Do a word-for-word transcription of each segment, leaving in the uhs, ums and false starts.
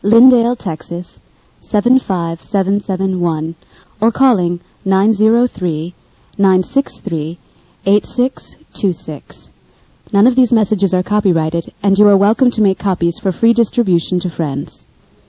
Lindale, Texas, seven five seven seven one, or calling nine zero three, nine six three, eight six two six. None of these messages are copyrighted, and you are welcome to make copies for free distribution to friends.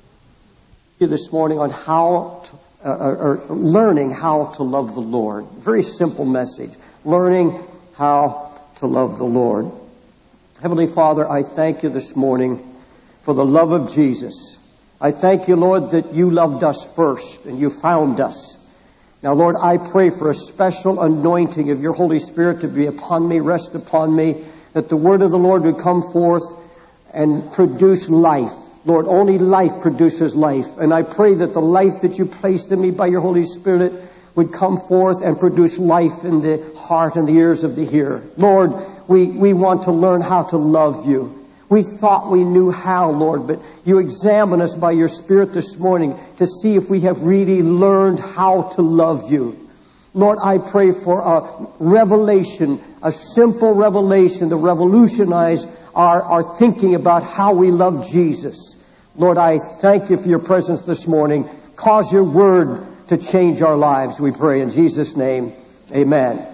This morning on how to, uh, or learning how to love the Lord. Very simple message. Learning how to love the Lord. Heavenly Father, I thank you this morning for the love of Jesus. I thank you, Lord, that you loved us first and you found us. Now, Lord, I pray for a special anointing of your Holy Spirit to be upon me, rest upon me, that the word of the Lord would come forth and produce life. Lord, only life produces life. And I pray that the life that you placed in me by your Holy Spirit would come forth and produce life in the heart and the ears of the hearer. Lord, we, we want to learn how to love you. We thought we knew how, Lord, but you examine us by your Spirit this morning to see if we have really learned how to love you. Lord, I pray for a revelation, a simple revelation to revolutionize our, our thinking about how we love Jesus. Lord, I thank you for your presence this morning. Cause your word to change our lives, we pray in Jesus' name. Amen.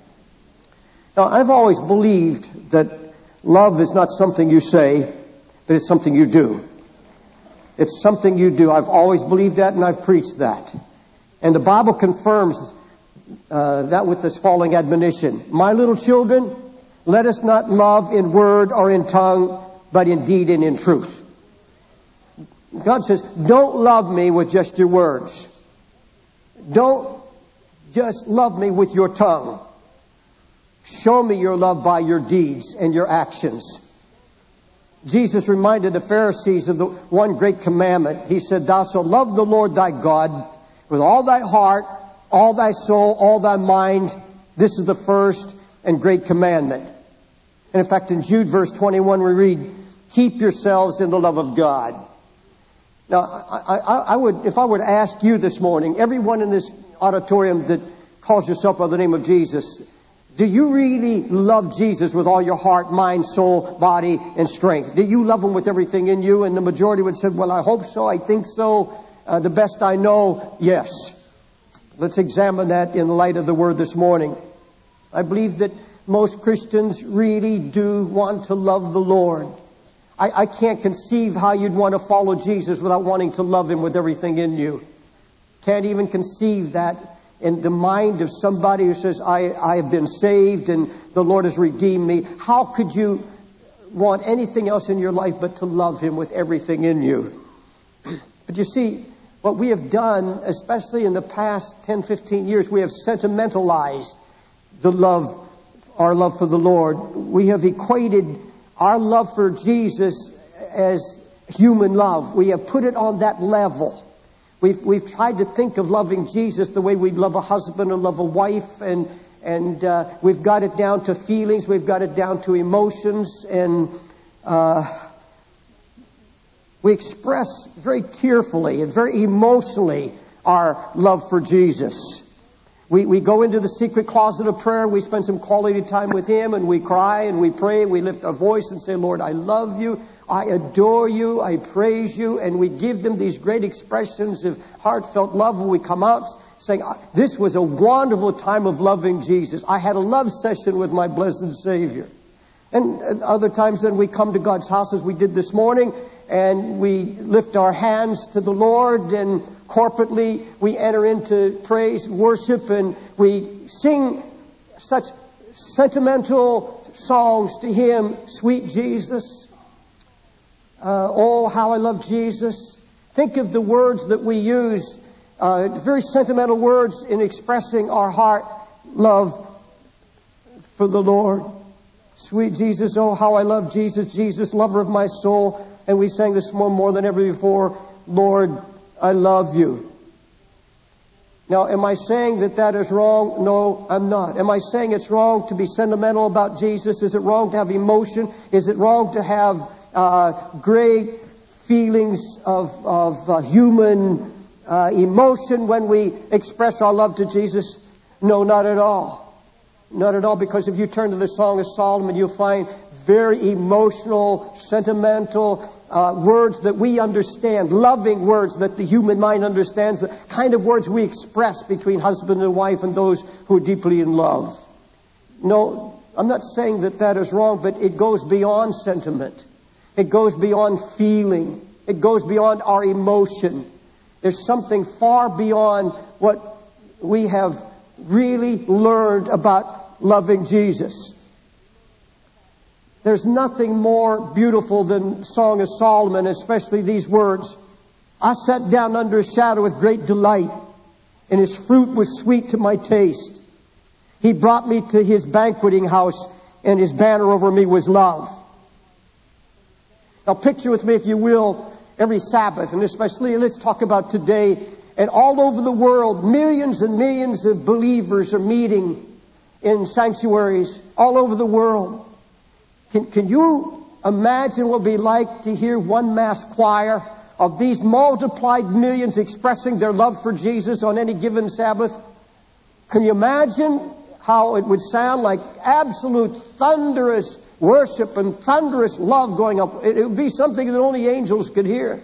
Now, I've always believed that love is not something you say, but it's something you do. It's something you do. I've always believed that, and I've preached that. And the Bible confirms uh, that with this following admonition. My little children, let us not love in word or in tongue, but in deed and in truth. God says, don't love me with just your words. Don't just love me with your tongue. Show me your love by your deeds and your actions. Jesus reminded the Pharisees of the one great commandment. He said, thou shalt love the Lord thy God with all thy heart, all thy soul, all thy mind. This is the first and great commandment. And in fact, in Jude verse twenty-one, we read, keep yourselves in the love of God. Now, I, I, I would, if I were to ask you this morning, everyone in this auditorium that calls yourself by the name of Jesus, do you really love Jesus with all your heart, mind, soul, body, and strength? Do you love him with everything in you? And the majority would say, well, I hope so. I think so. Uh, the best I know, yes. Let's examine that in the light of the word this morning. I believe that most Christians really do want to love the Lord. I, I can't conceive how you'd want to follow Jesus without wanting to love him with everything in you. Can't even conceive that in the mind of somebody who says, I, I have been saved and the Lord has redeemed me. How could you want anything else in your life but to love him with everything in you? But you see, what we have done, especially in the past ten, fifteen years, we have sentimentalized the love, our love for the Lord. We have equated our love for Jesus as human love. We have put it on that level. We've, we've tried to think of loving Jesus the way we love a husband or love a wife, and, and uh, we've got it down to feelings, we've got it down to emotions, and uh, we express very tearfully and very emotionally our love for Jesus. We, we go into the secret closet of prayer, we spend some quality time with him, and we cry and we pray, we lift our voice and say, Lord, I love you. I adore you, I praise you, and we give them these great expressions of heartfelt love when we come out saying, this was a wonderful time of loving Jesus. I had a love session with my blessed Savior. And other times then we come to God's house as we did this morning, and we lift our hands to the Lord, and corporately we enter into praise, worship, and we sing such sentimental songs to him, sweet Jesus. Uh, oh, how I love Jesus. Think of the words that we use, uh, very sentimental words in expressing our heart love for the Lord. Sweet Jesus, oh, how I love Jesus, Jesus, lover of my soul. And we sang this more, more than ever before, Lord, I love you. Now, am I saying that that is wrong? No, I'm not. Am I saying it's wrong to be sentimental about Jesus? Is it wrong to have emotion? Is it wrong to have Uh, great feelings of, of uh, human uh, emotion when we express our love to Jesus? No, not at all. Not at all, because if you turn to the Song of Solomon, you'll find very emotional, sentimental, uh, words that we understand, loving words that the human mind understands, the kind of words we express between husband and wife and those who are deeply in love. No, I'm not saying that that is wrong, but it goes beyond sentiment. It goes beyond feeling. It goes beyond our emotion. There's something far beyond what we have really learned about loving Jesus. There's nothing more beautiful than Song of Solomon, especially these words. I sat down under his shadow with great delight, and his fruit was sweet to my taste. He brought me to his banqueting house, and his banner over me was love. Now picture with me, if you will, every Sabbath, and especially let's talk about today, and all over the world, millions and millions of believers are meeting in sanctuaries all over the world. Can, can you imagine what it would be like to hear one mass choir of these multiplied millions expressing their love for Jesus on any given Sabbath? Can you imagine how it would sound like absolute thunderous worship and thunderous love going up? It, it would be something that only angels could hear.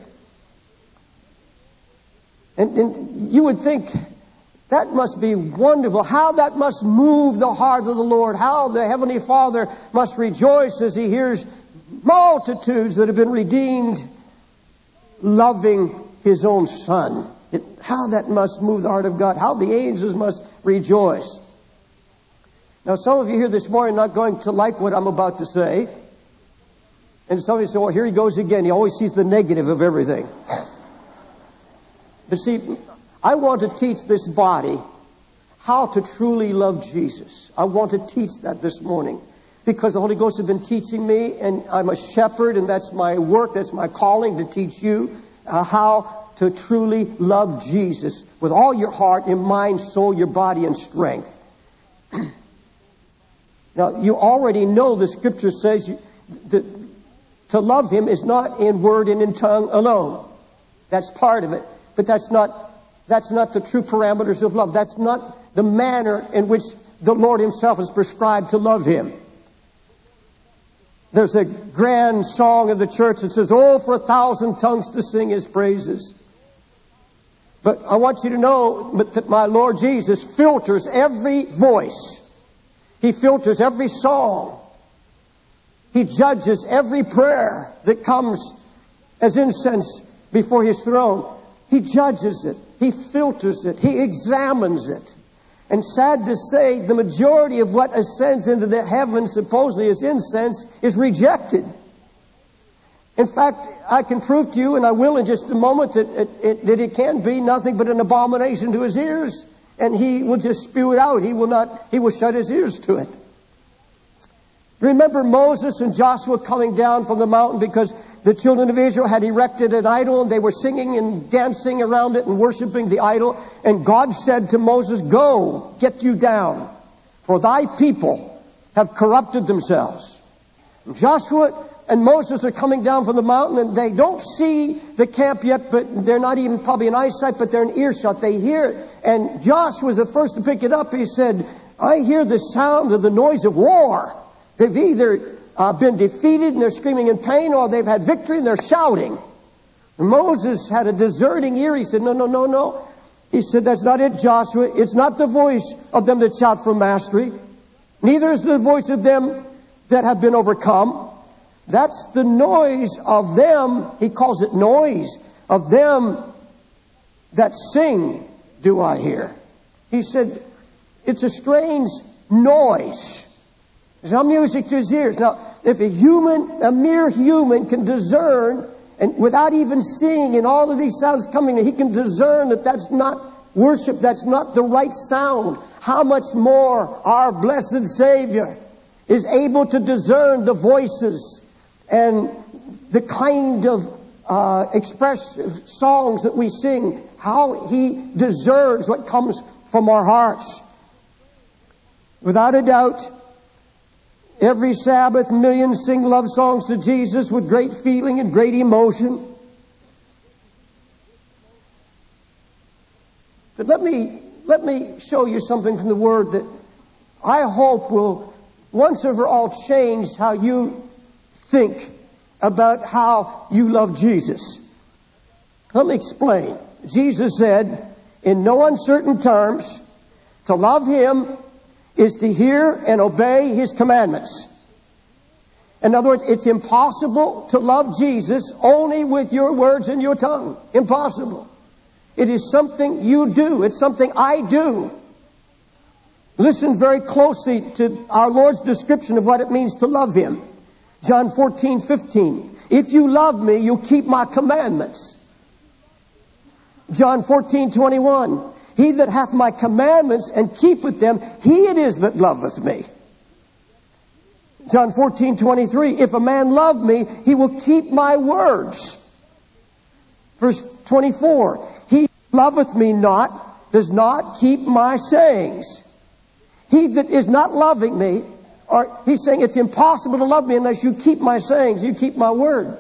And, and you would think, that must be wonderful. How that must move the heart of the Lord. How the Heavenly Father must rejoice as He hears multitudes that have been redeemed loving His own Son. It, how that must move the heart of God. How the angels must rejoice. Now, some of you here this morning are not going to like what I'm about to say. And some of you say, well, here he goes again. He always sees the negative of everything. But see, I want to teach this body how to truly love Jesus. I want to teach that this morning because the Holy Ghost has been teaching me, and I'm a shepherd, and that's my work, that's my calling, to teach you uh, how to truly love Jesus with all your heart, your mind, soul, your body, and strength. Now, you already know the Scripture says you, that to love Him is not in word and in tongue alone. That's part of it, but that's not That's not the true parameters of love. That's not the manner in which the Lord Himself has prescribed to love Him. There's a grand song of the church that says, oh, for a thousand tongues to sing His praises. But I want you to know that my Lord Jesus filters every voice. He filters every song. He judges every prayer that comes as incense before His throne. He judges it. He filters it. He examines it. And sad to say, the majority of what ascends into the heavens supposedly as incense is rejected. In fact, I can prove to you, and I will in just a moment, that it, it, that it can be nothing but an abomination to His ears. And He will just spew it out. He will not, He will shut His ears to it. Remember Moses and Joshua coming down from the mountain because the children of Israel had erected an idol, and they were singing and dancing around it and worshiping the idol. And God said to Moses, go, get you down, for thy people have corrupted themselves. And Joshua and Moses are coming down from the mountain, and they don't see the camp yet, but they're not even probably in eyesight, but they're in earshot. They hear it. And Joshua was the first to pick it up. He said, I hear the sound of the noise of war. They've either uh, been defeated and they're screaming in pain, or they've had victory and they're shouting. And Moses had a discerning ear. He said, no, no, no, no. He said, that's not it, Joshua. It's not the voice of them that shout for mastery. Neither is the voice of them that have been overcome. That's the noise of them. He calls it noise of them that sing, do I hear. He said, it's a strange noise. There's no music to his ears. Now, if a human, a mere human can discern, and without even seeing in all of these sounds coming, he can discern that that's not worship, that's not the right sound. How much more our blessed Savior is able to discern the voices and the kind of uh, expressive songs that we sing. How He discerns what comes from our hearts. Without a doubt, every Sabbath, millions sing love songs to Jesus with great feeling and great emotion. But let me let me show you something from the Word that I hope will once and for all change how you think about how you love Jesus. Let me explain. Jesus said, in no uncertain terms, to love Him is to hear and obey His commandments. In other words, it's impossible to love Jesus only with your words and your tongue. Impossible. It is something you do. It's something I do. Listen very closely to our Lord's description of what it means to love Him. John fourteen fifteen. If you love me, you'll keep my commandments. John fourteen twenty-one. He that hath my commandments and keepeth them, he it is that loveth me. John fourteen twenty-three. If a man love me, he will keep my words. Verse twenty-four. He that loveth me not does not keep my sayings. He that is not loving me, or he's saying it's impossible to love me unless you keep my sayings, you keep my word.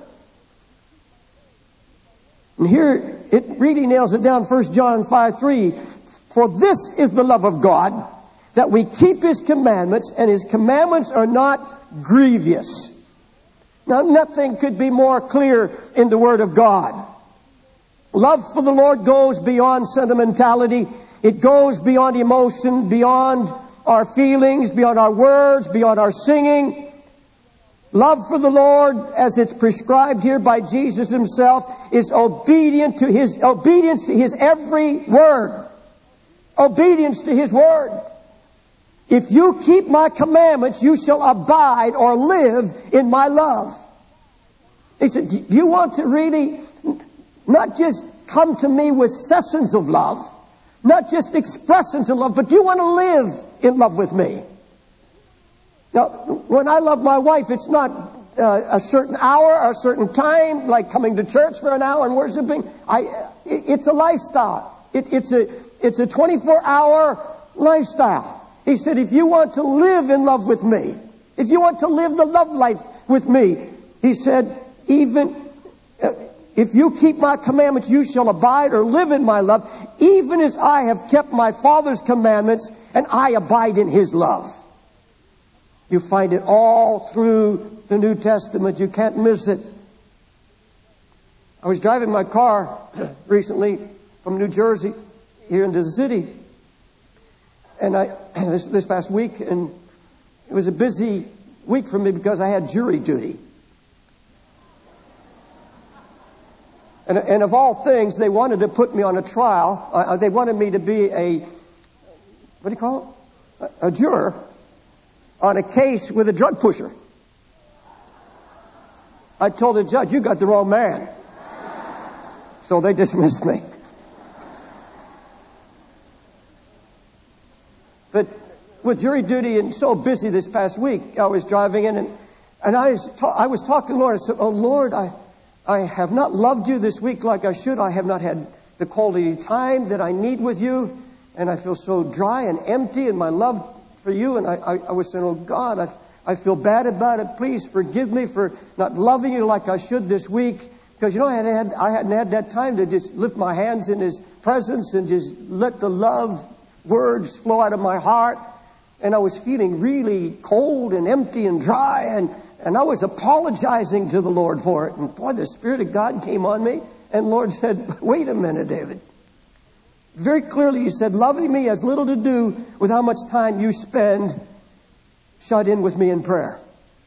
And here it really nails it down, First John five three. For this is the love of God, that we keep His commandments, and His commandments are not grievous. Now, nothing could be more clear in the Word of God. Love for the Lord goes beyond sentimentality. It goes beyond emotion, beyond our feelings, beyond our words, beyond our singing. Love for the Lord, as it's prescribed here by Jesus Himself, is obedient to His obedience to His every word. Obedience to His word. If you keep my commandments, you shall abide or live in my love. He said, do you want to really not just come to me with sessions of love, not just expressions of love, but you want to live in love with me? Now, when I love my wife, it's not uh, a certain hour or a certain time, like coming to church for an hour and worshiping. I, it, it's a lifestyle. It, it's a it's a twenty-four hour lifestyle. He said, if you want to live in love with me, if you want to live the love life with me, He said, even uh, if you keep my commandments, you shall abide or live in my love, even as I have kept my Father's commandments and I abide in His love. You find it all through the New Testament. You can't miss it. I was driving my car recently from New Jersey here into the city. And I this, this past week, and it was a busy week for me because I had jury duty. And, and of all things, they wanted to put me on a trial. Uh, they wanted me to be a, what do you call it? A, a juror on a case with a drug pusher. I told the judge, you got the wrong man. So they dismissed me. But with jury duty and so busy this past week, I was driving in and, and I, was ta- I was talking to the Lord. I said, oh Lord, I, I have not loved you this week like I should. I have not had the quality time that I need with you. And I feel so dry and empty in my love for you. And I, I, I was saying, oh God, I, I feel bad about it. Please forgive me for not loving you like I should this week. Because, you know, I, had had, I hadn't had that time to just lift my hands in His presence and just let the love words flow out of my heart. And I was feeling really cold and empty and dry. And, and I was apologizing to the Lord for it. And boy, the Spirit of God came on me. And the Lord said, wait a minute, David. Very clearly, He said, loving me has little to do with how much time you spend shut in with me in prayer.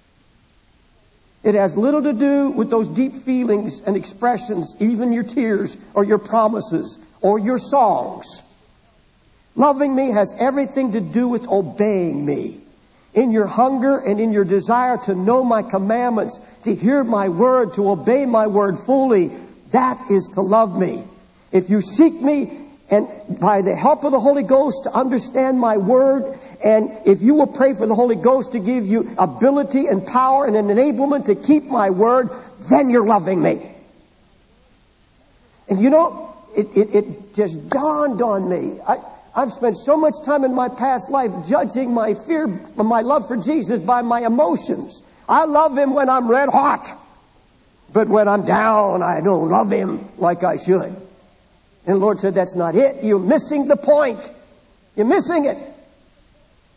It has little to do with those deep feelings and expressions, even your tears or your promises or your songs. Loving me has everything to do with obeying me. In your hunger and in your desire to know my commandments, to hear my word, to obey my word fully, that is to love me. If you seek me, and by the help of the Holy Ghost to understand my word, and if you will pray for the Holy Ghost to give you ability and power and an enablement to keep my word, then you're loving me. And you know, it, it, it just dawned on me. I, I've spent so much time in my past life judging my fear, my love for Jesus by my emotions. I love Him when I'm red hot. But when I'm down, I don't love Him like I should. And the Lord said, that's not it. You're missing the point. You're missing it.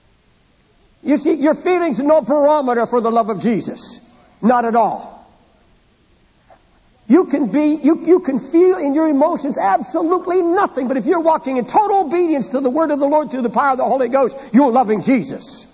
You see, your feelings are no barometer for the love of Jesus. Not at all. You can be, you, you can feel in your emotions absolutely nothing. But if you're walking in total obedience to the word of the Lord through the power of the Holy Ghost, you're loving Jesus.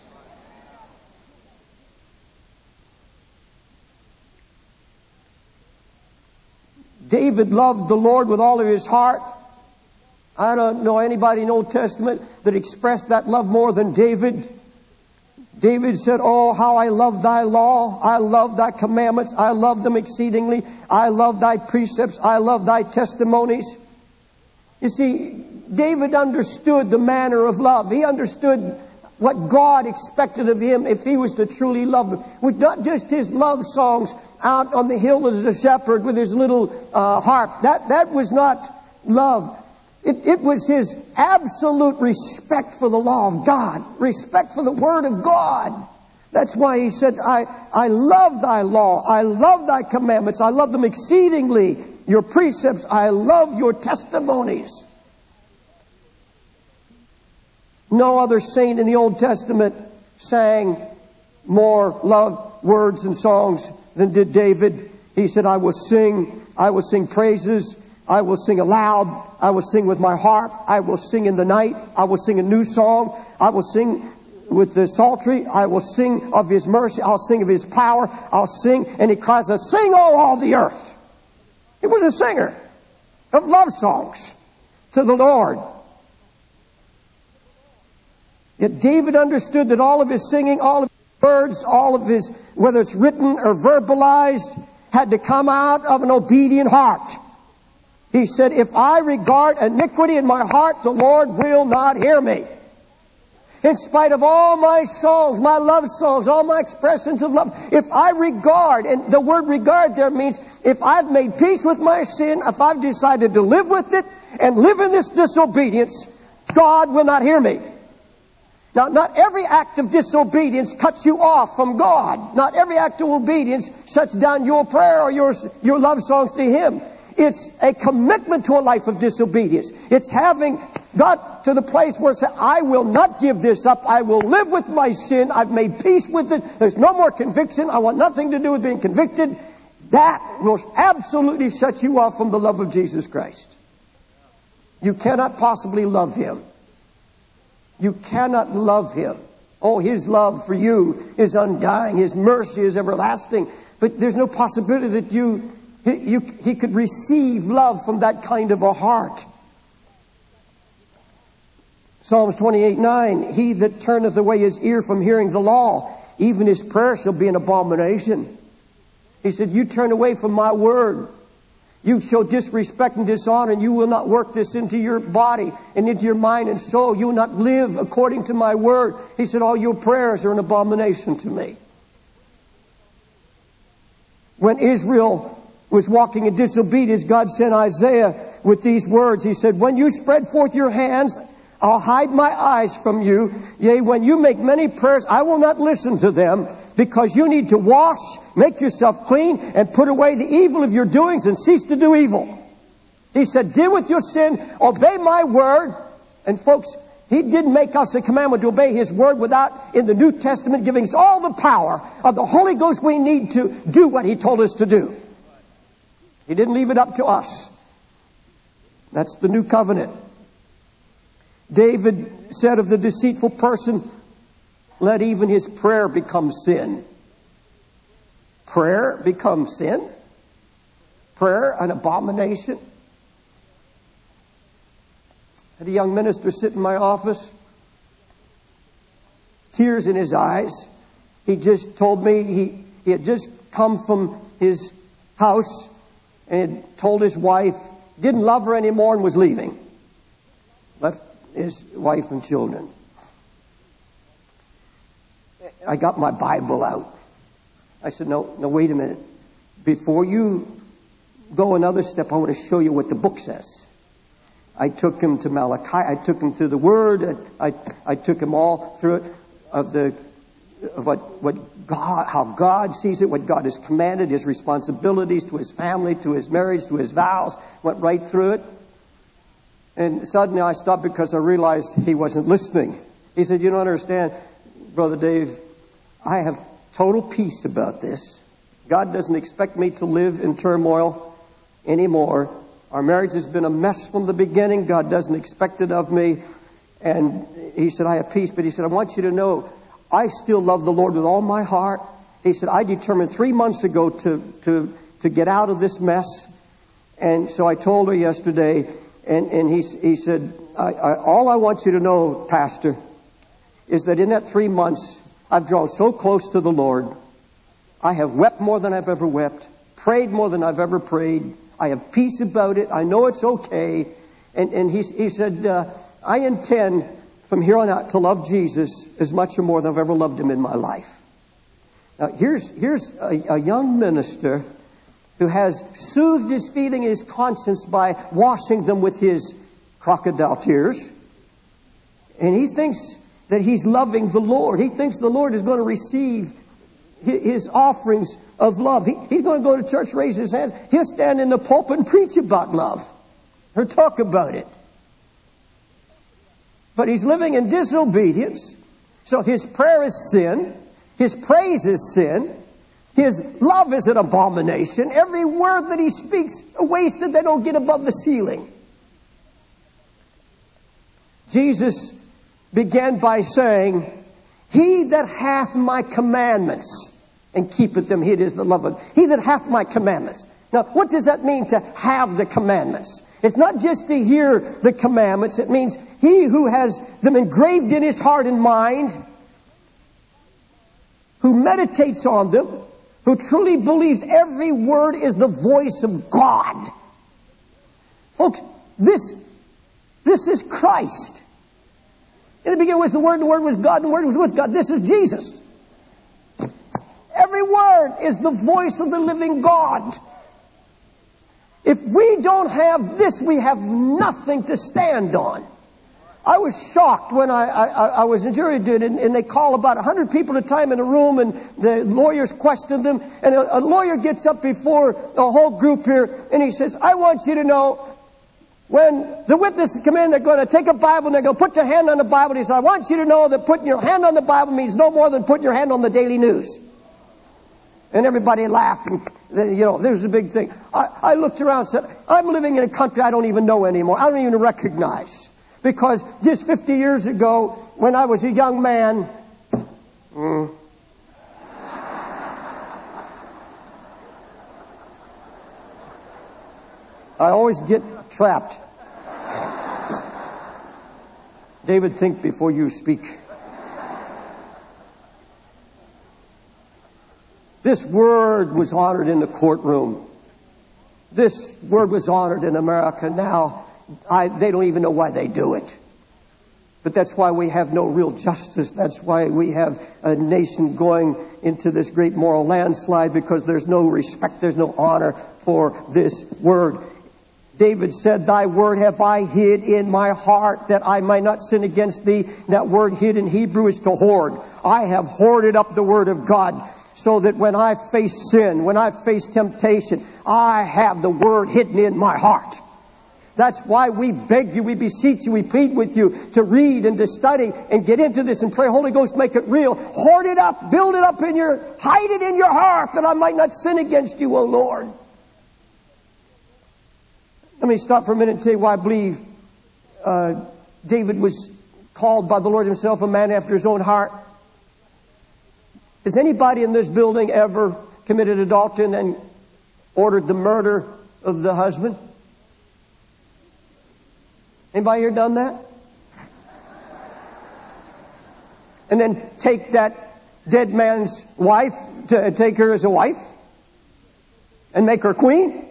David loved the Lord with all of his heart. I don't know anybody in the Old Testament that expressed that love more than David. David said, "Oh, how I love thy law. I love thy commandments. I love them exceedingly. I love thy precepts. I love thy testimonies." You see, David understood the manner of love. He understood what God expected of him if he was to truly love him. It was not just his love songs out on the hill as a shepherd with his little uh, harp. That, that was not love. It, it was his absolute respect for the law of God, respect for the Word of God. That's why he said, I, I love thy law. I love thy commandments. I love them exceedingly. Your precepts. I love your testimonies. No other saint in the Old Testament sang more love words and songs than did David. He said, I will sing, I will sing praises. I will sing aloud. I will sing with my harp. I will sing in the night. I will sing a new song. I will sing with the psaltery. I will sing of His mercy. I'll sing of His power. I'll sing. And he cries out, "Sing, all, all the earth." He was a singer of love songs to the Lord. Yet David understood that all of his singing, all of his words, all of his, whether it's written or verbalized, had to come out of an obedient heart. He said, if I regard iniquity in my heart, the Lord will not hear me. In spite of all my songs, my love songs, all my expressions of love, if I regard, and the word regard there means if I've made peace with my sin, if I've decided to live with it and live in this disobedience, God will not hear me. Now, not every act of disobedience cuts you off from God. Not every act of obedience shuts down your prayer or your, your love songs to Him. It's a commitment to a life of disobedience. It's having got to the place where say, I will not give this up. I will live with my sin. I've made peace with it. There's no more conviction. I want nothing to do with being convicted. That will absolutely shut you off from the love of Jesus Christ. You cannot possibly love Him. You cannot love Him. Oh, His love for you is undying. His mercy is everlasting. But there's no possibility that you... He, you, he could receive love from that kind of a heart. Psalms twenty-eight nine, he that turneth away his ear from hearing the law, even his prayer shall be an abomination. He said, you turn away from my word. You show disrespect and dishonor, and you will not work this into your body and into your mind and soul. You will not live according to my word. He said, all your prayers are an abomination to me. When Israel was walking in disobedience, God sent Isaiah with these words. He said, when you spread forth your hands, I'll hide my eyes from you. Yea, when you make many prayers, I will not listen to them, because you need to wash, make yourself clean, and put away the evil of your doings and cease to do evil. He said, deal with your sin, obey my word. And folks, He didn't make us a commandment to obey His word without, in the New Testament, giving us all the power of the Holy Ghost we need to do what He told us to do. He didn't leave it up to us. That's the new covenant. David said of the deceitful person, let even his prayer become sin. Prayer become sin? Prayer an abomination? I had a young minister sit in my office, tears in his eyes. He just told me he, he had just come from his house and had told his wife, didn't love her anymore and was leaving. Left his wife and children. I got my Bible out. I said, no, no, wait a minute. Before you go another step, I want to show you what the book says. I took him to Malachi. I took him to the Word. I, I took him all through it of the of what, what God, how God sees it, what God has commanded, His responsibilities to His family, to His marriage, to His vows. Went right through it. And suddenly I stopped because I realized he wasn't listening. He said, you don't understand, Brother Dave, I have total peace about this. God doesn't expect me to live in turmoil. anymore. Our marriage has been a mess from the beginning. God doesn't expect it of me. And he said, I have peace. But he said, I want you to know, I still love the Lord with all my heart. He said, I determined three months ago to, to, to get out of this mess. And so I told her yesterday, and, and he, he said, I, I, all I want you to know, Pastor, is that in that three months, I've drawn so close to the Lord. I have wept more than I've ever wept, prayed more than I've ever prayed. I have peace about it. I know it's okay. And, and he, he said, uh, I intend from here on out to love Jesus as much or more than I've ever loved him in my life. Now, here's, here's a, a young minister who has soothed his feeling, his conscience by washing them with his crocodile tears. And he thinks that he's loving the Lord. He thinks the Lord is going to receive his offerings of love. He, he's going to go to church, raise his hands. He'll stand in the pulpit and preach about love or talk about it. But he's living in disobedience. So his prayer is sin. His praise is sin. His love is an abomination. Every word that he speaks is wasted. They don't get above the ceiling. Jesus began by saying, he that hath my commandments and keepeth them, he it is the love of. He that hath my commandments. Now, what does that mean to have the commandments? It's not just to hear the commandments. It means he who has them engraved in his heart and mind, who meditates on them, who truly believes every word is the voice of God. Folks, this, this is Christ. In the beginning was the Word, and the Word was God, and the Word was with God. This is Jesus. Every word is the voice of the living God. If we don't have this, we have nothing to stand on. I was shocked when I, I, I was in jury duty, and, and they call about a hundred people at a time in a room, and the lawyers question them, and a, a lawyer gets up before the whole group here, and he says, I want you to know, when the witnesses come in, they're going to take a Bible and they're going to put their hand on the Bible. He said, I want you to know that putting your hand on the Bible means no more than putting your hand on the Daily News. And everybody laughed. And, you know, there's a big thing. I, I looked around and said, I'm living in a country I don't even know anymore. I don't even recognize. Because just fifty years ago, when I was a young man, mm, I always get trapped. David, think before you speak. This word was honored in the courtroom. This word was honored in America. Now, I, they don't even know why they do it. But that's why we have no real justice. That's why we have a nation going into this great moral landslide, because there's no respect, there's no honor for this word. David said, thy word have I hid in my heart that I might not sin against thee. That word hid in Hebrew is to hoard. I have hoarded up the word of God so that when I face sin, when I face temptation, I have the word hidden in my heart. That's why we beg you, we beseech you, we plead with you to read and to study and get into this and pray, Holy Ghost, make it real. Hoard it up, build it up in your, hide it in your heart that I might not sin against you, O Lord. Let me stop for a minute and tell you why I believe uh, David was called by the Lord himself a man after his own heart. Has anybody in this building ever committed adultery and then ordered the murder of the husband? Anybody here done that? And then take that dead man's wife, to take her as a wife? And make her queen?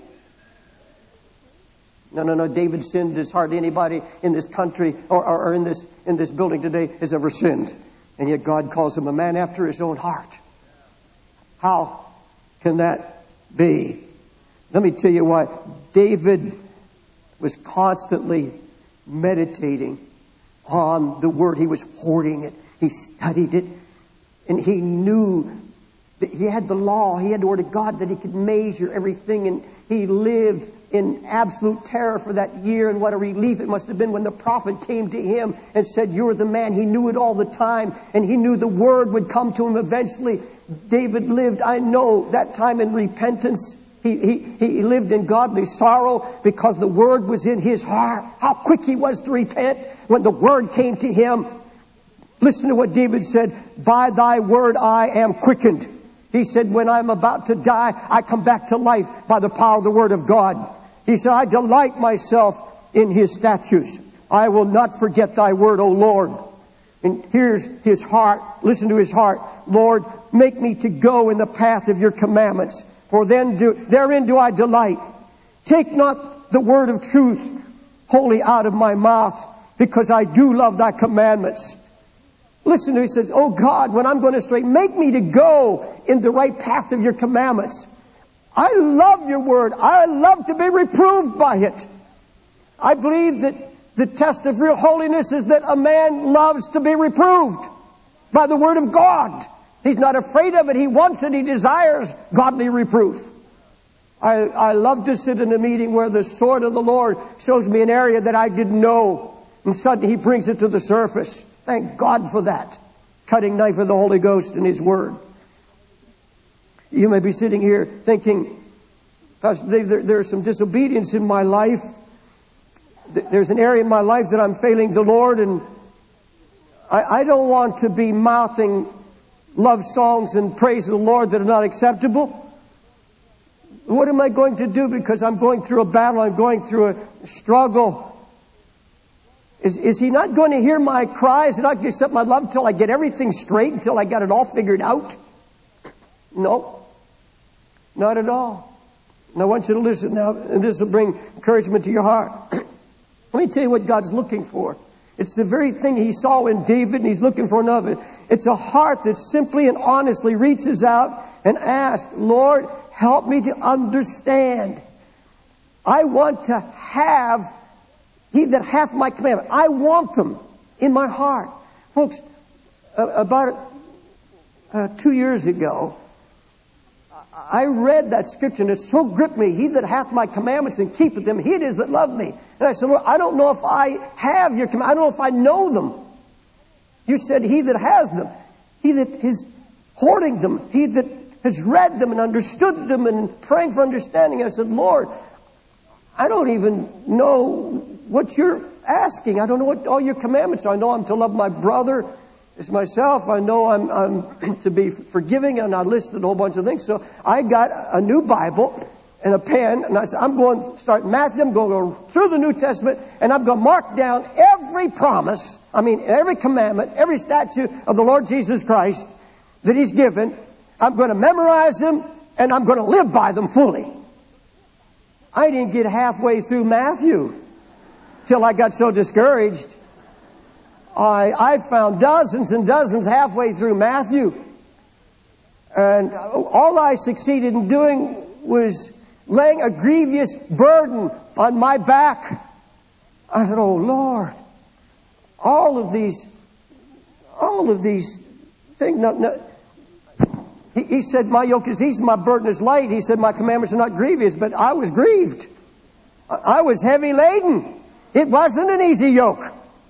No, no, no. David sinned as hardly anybody in this country or, or, or in this in this building today has ever sinned. And yet God calls him a man after his own heart. How can that be? Let me tell you why. David was constantly meditating on the word. He was hoarding it. He studied it. And he knew that he had the law. He had the word of God that he could measure everything. And he lived in absolute terror for that year. And what a relief it must have been when the prophet came to him and said, you're the man. He knew it all the time. And he knew the word would come to him eventually. David lived, I know, that time in repentance. He, he, he lived in godly sorrow because the Word was in his heart. How quick he was to repent when the Word came to him. Listen to what David said, by thy word I am quickened. He said, when I'm about to die, I come back to life by the power of the Word of God. He said, I delight myself in his statutes. I will not forget thy word, O Lord. And here's his heart. Listen to his heart. Lord, make me to go in the path of your commandments, for then do, therein do I delight. Take not the word of truth wholly out of my mouth, because I do love thy commandments. Listen to him. He says, oh God, when I'm going astray, make me to go in the right path of your commandments. I love your word. I love to be reproved by it. I believe that the test of real holiness is that a man loves to be reproved by the word of God. He's not afraid of it. He wants it. He desires godly reproof. I, I love to sit in a meeting where the sword of the Lord shows me an area that I didn't know, and suddenly he brings it to the surface. Thank God for that. Cutting knife of the Holy Ghost and his word. You may be sitting here thinking, Pastor Dave, there, there's some disobedience in my life. There's an area in my life that I'm failing the Lord, and I, I don't want to be mouthing love songs and praise of the Lord that are not acceptable. What am I going to do because I'm going through a battle, I'm going through a struggle? Is, is he not going to hear my cries and not going to accept my love until I get everything straight, until I got it all figured out? No, not at all. And I want you to listen now, and this will bring encouragement to your heart. Let me tell you what God's looking for. It's the very thing he saw in David, and he's looking for another. It's a heart that simply and honestly reaches out and asks, Lord, help me to understand. I want to have he that hath my commandment. I want them in my heart. Folks, uh, about uh, two years ago, I read that scripture and it so gripped me. He that hath my commandments and keepeth them, he it is that loved me. And I said, Lord, I don't know if I have your commandments. I don't know if I know them. You said he that has them. He that is hoarding them. He that has read them and understood them and praying for understanding. I said, Lord, I don't even know what you're asking. I don't know what all your commandments are. I know I'm to love my brother as myself. I know I'm, I'm to be forgiving, and I listed a whole bunch of things. So I got a new Bible and a pen, and I said, I'm going to start Matthew. I'm going to go through the New Testament, and I'm going to mark down every promise, I mean, every commandment, every statute of the Lord Jesus Christ that he's given. I'm going to memorize them, and I'm going to live by them fully. I didn't get halfway through Matthew till I got so discouraged. I, I found dozens and dozens halfway through Matthew. And all I succeeded in doing was laying a grievous burden on my back. I said, oh Lord, all of these, all of these things. No, no. He, he said, my yoke is easy, my burden is light. He said, my commandments are not grievous, but I was grieved. I, I was heavy laden. It wasn't an easy yoke.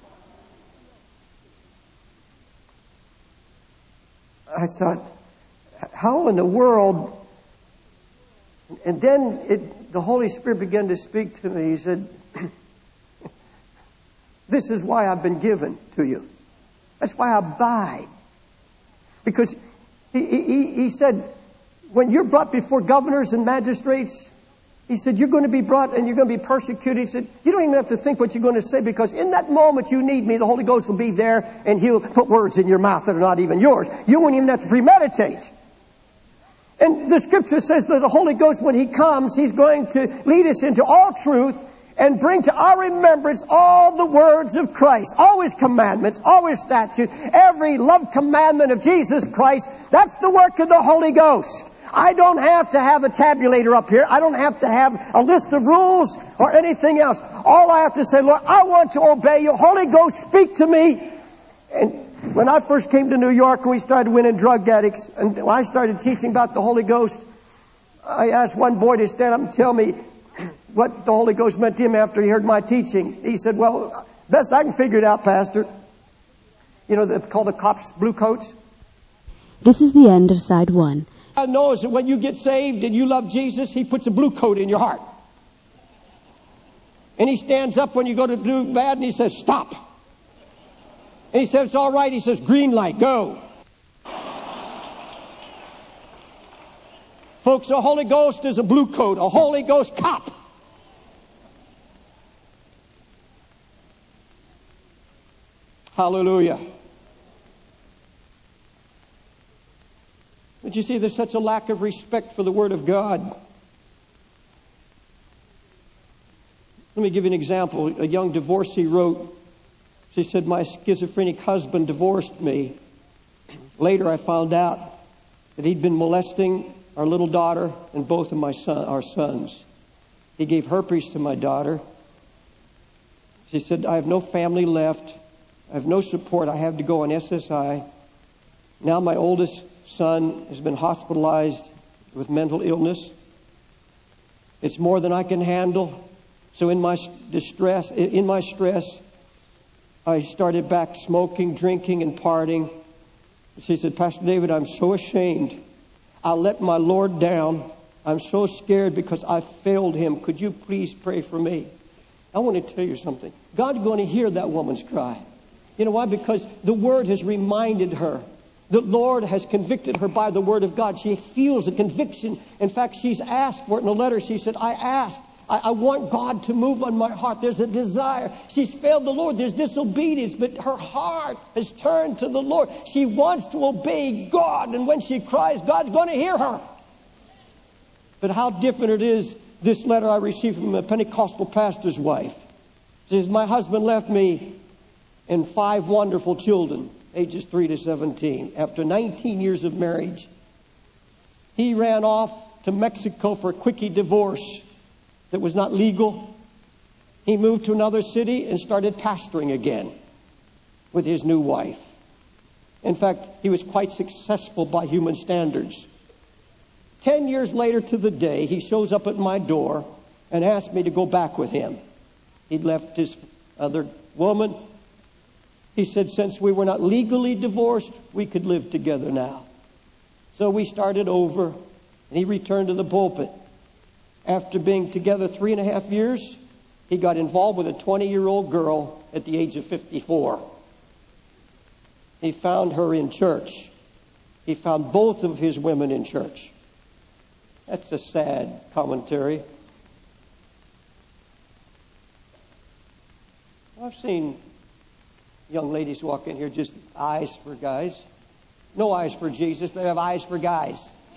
I thought, how in the world? And then it, the Holy Spirit began to speak to me. He said, this is why I've been given to you. That's why I abide. Because he, he, he said, when you're brought before governors and magistrates, he said, you're going to be brought and you're going to be persecuted. He said, you don't even have to think what you're going to say, because in that moment you need me, the Holy Ghost will be there and he'll put words in your mouth that are not even yours. You won't even have to premeditate. And the scripture says that the Holy Ghost, when he comes, he's going to lead us into all truth and bring to our remembrance all the words of Christ, all his commandments, all his statutes, every love commandment of Jesus Christ. That's the work of the Holy Ghost. I don't have to have a tabulator up here. I don't have to have a list of rules or anything else. All I have to say, Lord, I want to obey you. Holy Ghost, speak to me. And when I first came to New York and we started winning drug addicts, and I started teaching about the Holy Ghost, I asked one boy to stand up and tell me what the Holy Ghost meant to him after he heard my teaching. He said, well, best I can figure it out, Pastor. You know, they call the cops blue coats. This is the end of side one. God knows that when you get saved and you love Jesus, He puts a blue coat in your heart. And He stands up when you go to do bad and He says, stop. And He says, it's all right. He says, green light, go. Folks, the Holy Ghost is a blue coat, a Holy Ghost cop. Hallelujah. But you see, there's such a lack of respect for the Word of God. Let me give you an example. A young divorcee wrote, she said, my schizophrenic husband divorced me. Later I found out that he'd been molesting our little daughter and both of my son, our sons. He gave herpes to my daughter. She said, I have no family left. I have no support. I have to go on S S I. Now my oldest son has been hospitalized with mental illness. It's more than I can handle. So in my distress, in my stress, I started back smoking, drinking, and partying. She said, Pastor David, I'm so ashamed. I let my Lord down. I'm so scared because I failed Him. Could you please pray for me? I want to tell you something. God's going to hear that woman's cry. You know why? Because the Word has reminded her. The Lord has convicted her by the Word of God. She feels a conviction. In fact, she's asked for it in a letter. She said, I asked. I, I want God to move on my heart. There's a desire. She's failed the Lord. There's disobedience. But her heart has turned to the Lord. She wants to obey God. And when she cries, God's going to hear her. But how different it is, this letter I received from a Pentecostal pastor's wife. She says, my husband left me and five wonderful children, ages three to seventeen. After nineteen years of marriage, he ran off to Mexico for a quickie divorce that was not legal. He moved to another city and started pastoring again with his new wife. In fact, he was quite successful by human standards. Ten years later to the day, he shows up at my door and asked me to go back with him. He'd left his other woman. He said, since we were not legally divorced, we could live together now. So we started over, and he returned to the pulpit. After being together three and a half years, he got involved with a twenty-year-old girl at the age of fifty-four. He found her in church. He found both of his women in church. That's a sad commentary. I've seen young ladies walk in here, just eyes for guys. No eyes for Jesus. They have eyes for guys.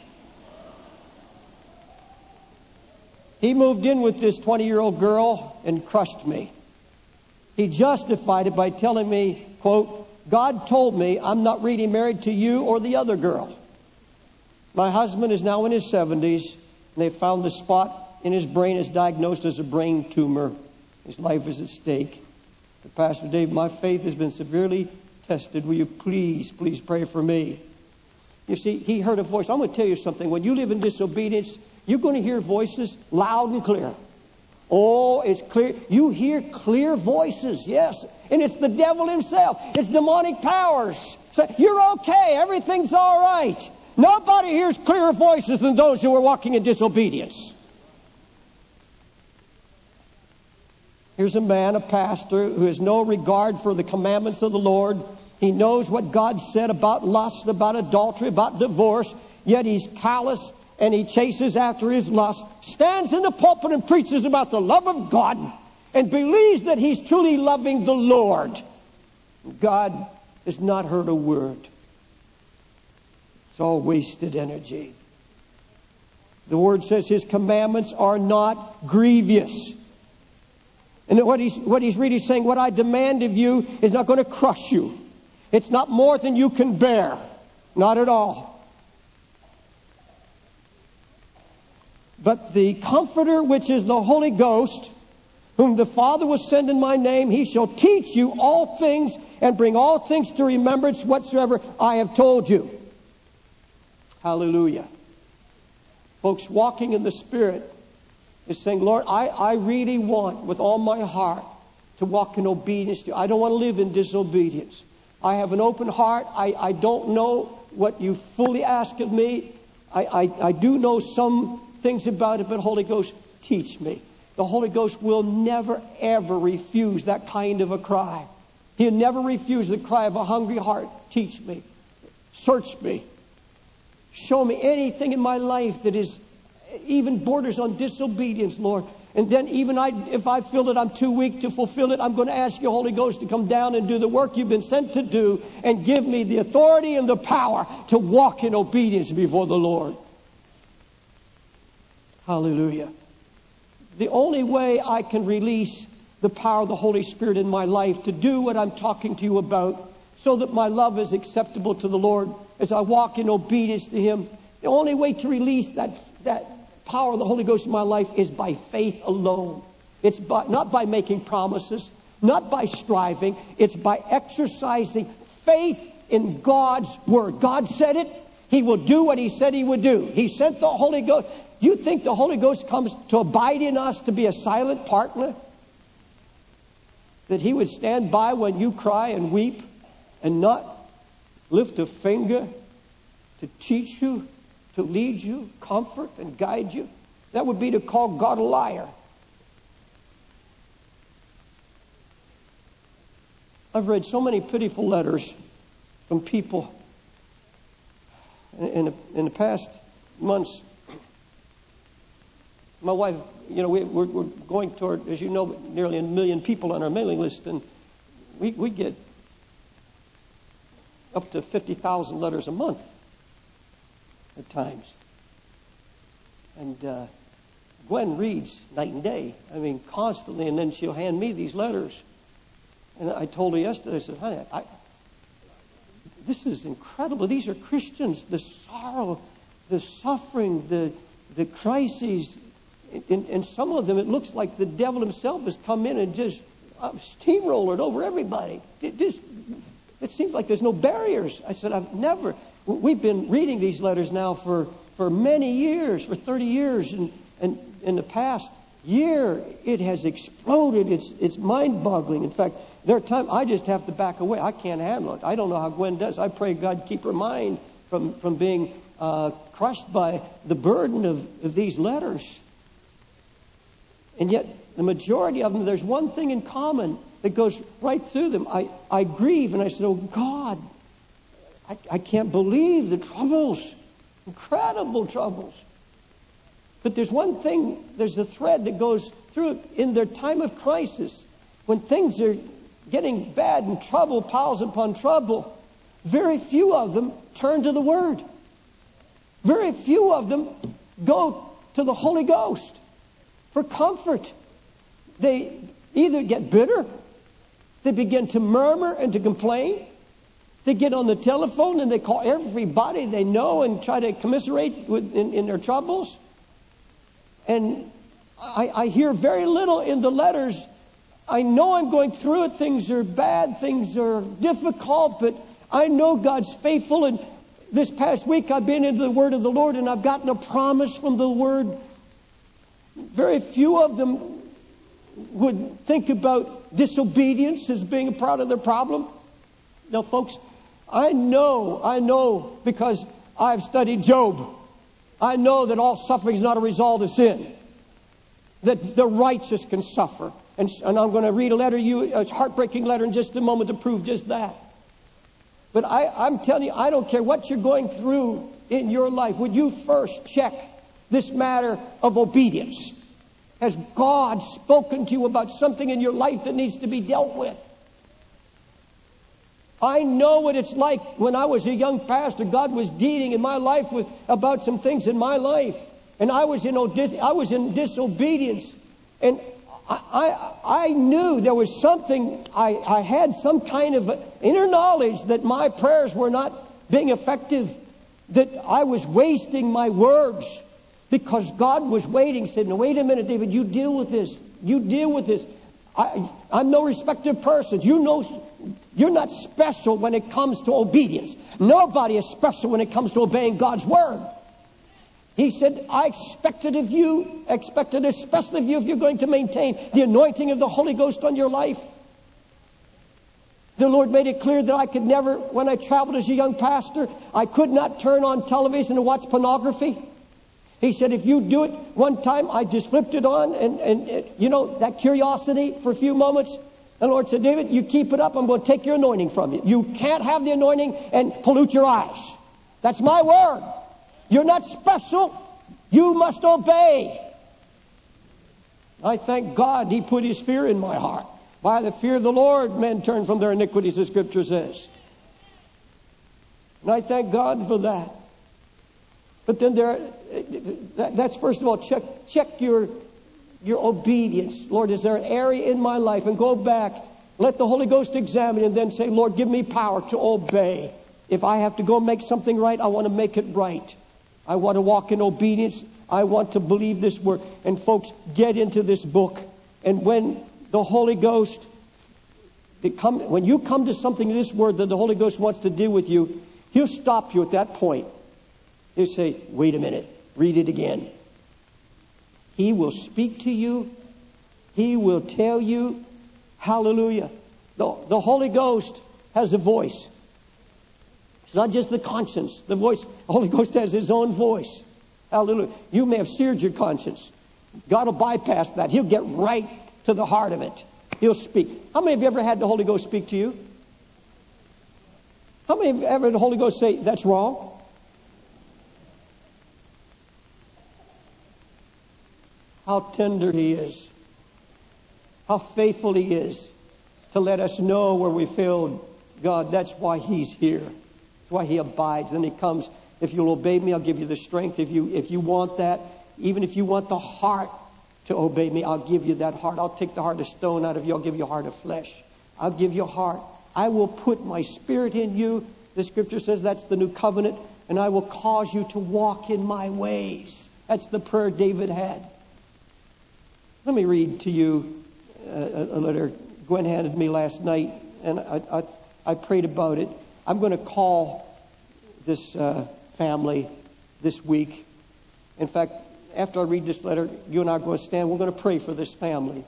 He moved in with this twenty-year-old girl and crushed me. He justified it by telling me, quote, God told me I'm not really married to you or the other girl. My husband is now in his seventies, and they found the spot in his brain is diagnosed as a brain tumor. His life is at stake. But Pastor Dave, my faith has been severely tested. Will you please, please pray for me? You see, he heard a voice. I'm going to tell you something. When you live in disobedience, you're going to hear voices loud and clear. Oh, it's clear. You hear clear voices, yes. And it's the devil himself. It's demonic powers. Say, you're okay. Everything's all right. Nobody hears clearer voices than those who are walking in disobedience. Here's a man, a pastor, who has no regard for the commandments of the Lord. He knows what God said about lust, about adultery, about divorce, yet he's callous and he chases after his lust, stands in the pulpit and preaches about the love of God and believes that he's truly loving the Lord. God has not heard a word. It's all wasted energy. The Word says His commandments are not grievous. And what he's, what he's really saying, what I demand of you is not going to crush you. It's not more than you can bear. Not at all. But the Comforter, which is the Holy Ghost, whom the Father will send in my name, He shall teach you all things and bring all things to remembrance whatsoever I have told you. Hallelujah. Folks, walking in the Spirit is saying, Lord, I, I really want with all my heart to walk in obedience to you. I don't want to live in disobedience. I have an open heart. I, I don't know what you fully ask of me. I, I, I do know some things about it, but Holy Ghost, teach me. The Holy Ghost will never, ever refuse that kind of a cry. He'll never refuse the cry of a hungry heart. Teach me. Search me. Show me anything in my life that is even borders on disobedience, Lord. And then even I, if I feel that I'm too weak to fulfill it, I'm going to ask you, Holy Ghost, to come down and do the work you've been sent to do and give me the authority and the power to walk in obedience before the Lord. Hallelujah. The only way I can release the power of the Holy Spirit in my life to do what I'm talking to you about, so that my love is acceptable to the Lord as I walk in obedience to Him, the only way to release that, that power of the Holy Ghost in my life is by faith alone. It's by, not by making promises, not by striving. It's by exercising faith in God's Word. God said it. He will do what He said He would do. He sent the Holy Ghost. You think the Holy Ghost comes to abide in us to be a silent partner? That He would stand by when you cry and weep and not lift a finger to teach you, to lead you, comfort and guide you? That would be to call God a liar. I've read so many pitiful letters from people in the, in the past months. My wife, you know, we, we're, we're going toward, as you know, nearly a million people on our mailing list, and we, we get up to fifty thousand letters a month at times. And uh, Gwen reads night and day, I mean, constantly, and then she'll hand me these letters. And I told her yesterday, I said, honey, I, this is incredible. These are Christians. The sorrow, the suffering, the, the crises. And, and some of them, it looks like the devil himself has come in and just uh, steamrolled over everybody. It just, it seems like there's no barriers. I said, I've never... We've been reading these letters now for, for many years, for thirty years. And, and in the past year, it has exploded. It's, it's mind-boggling. In fact, there are times I just have to back away. I can't handle it. I don't know how Gwen does. I pray God keep her mind from, from being uh, crushed by the burden of, of these letters. And yet, the majority of them, there's one thing in common that goes right through them. I, I grieve and I said, oh God, I, I can't believe the troubles, incredible troubles. But there's one thing, there's a thread that goes through it. In their time of crisis, when things are getting bad and trouble piles upon trouble, very few of them turn to the Word. Very few of them go to the Holy Ghost for comfort. They either get bitter, they begin to murmur and to complain. They get on the telephone and they call everybody they know and try to commiserate with, in, in their troubles. And I, I hear very little in the letters. I know I'm going through it. Things are bad. Things are difficult. But I know God's faithful. And this past week I've been into the Word of the Lord and I've gotten a promise from the Word. Very few of them would think about disobedience as being a part of their problem. Now, folks, I know, I know because I've studied Job. I know that all suffering is not a result of sin. That the righteous can suffer. And, and I'm going to read a letter, you, a heartbreaking letter in just a moment to prove just that. But I, I'm telling you, I don't care what you're going through in your life. Would you first check this matter of obedience? Has God spoken to you about something in your life that needs to be dealt with? I know what it's like when I was a young pastor. God was dealing in my life with about some things in my life. And I was in, I was in disobedience. And I, I, I knew there was something, I, I had some kind of inner knowledge that my prayers were not being effective. That I was wasting my words. Because God was waiting, said, no, wait a minute, David, you deal with this. You deal with this. I, I'm no respecter of persons. You know, you're not special when it comes to obedience. Nobody is special when it comes to obeying God's Word. He said, I expected of you, expected especially of you if you're going to maintain the anointing of the Holy Ghost on your life. The Lord made it clear that I could never, when I traveled as a young pastor, I could not turn on television and watch pornography. He said, if you do it one time, I just flipped it on and, and, and you know, that curiosity for a few moments. And the Lord said, David, you keep it up, I'm going to take your anointing from you. You can't have the anointing and pollute your eyes. That's my word. You're not special. You must obey. I thank God He put His fear in my heart. By the fear of the Lord, men turn from their iniquities, the Scripture says. And I thank God for that. But then there, that, that's first of all, check check your your obedience. Lord, is there an area in my life? And go back, let the Holy Ghost examine, and then say, Lord, give me power to obey. If I have to go make something right, I want to make it right. I want to walk in obedience. I want to believe this word. And folks, get into this book. And when the Holy Ghost, it come, when you come to something in this word that the Holy Ghost wants to do with you, He'll stop you at that point. He'll say, wait a minute, read it again. He will speak to you. He will tell you. Hallelujah. The, the Holy Ghost has a voice. It's not just the conscience. The voice, the Holy Ghost has His own voice. Hallelujah. You may have seared your conscience. God will bypass that. He'll get right to the heart of it. He'll speak. How many of you ever had the Holy Ghost speak to you? How many of you ever had the Holy Ghost say, that's wrong? How tender He is. How faithful He is to let us know where we failed. God, that's why He's here. That's why He abides. And He comes. If you'll obey me, I'll give you the strength. If you, if you want that, even if you want the heart to obey me, I'll give you that heart. I'll take the heart of stone out of you. I'll give you a heart of flesh. I'll give you a heart. I will put my Spirit in you. The Scripture says that's the new covenant. And I will cause you to walk in my ways. That's the prayer David had. Let me read to you a, a letter Gwen handed me last night, and I, I, I prayed about it. I'm going to call this uh, family this week. In fact, after I read this letter, you and I are going to stand. We're going to pray for this family.